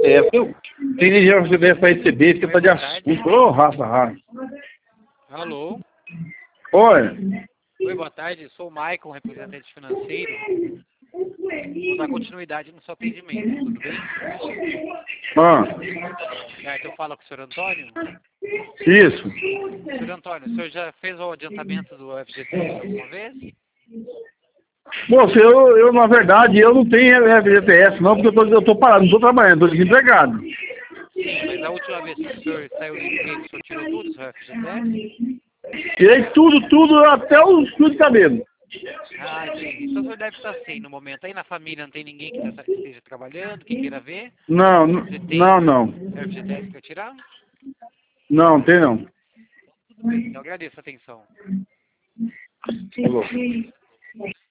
Tem energia que você deve para receber, você tá de assunto. Ô, raça. Alô? Oi. Oi, boa tarde. Sou o Maicon, representante financeiro. Vou dar continuidade no seu atendimento, tudo bem? Certo, eu falo com o senhor Antônio. Isso. Senhor Antônio, o senhor já fez o adiantamento do FGTS alguma vez? Moço, eu na verdade, eu não tenho FGTS não, porque eu tô parado, não tô trabalhando, tô desempregado. Sim, mas a última vez que o senhor saiu do emprego, o senhor tirou tudo o seu FGTS? Tirei tudo, até os fios de cabelo. Ah, entendi. Então o senhor deve estar sem no momento. Aí na família não tem ninguém que esteja trabalhando, que queira ver? Não. Você tem Não FGTS para tirar? tem não. Tudo bem, eu agradeço a atenção. Falou.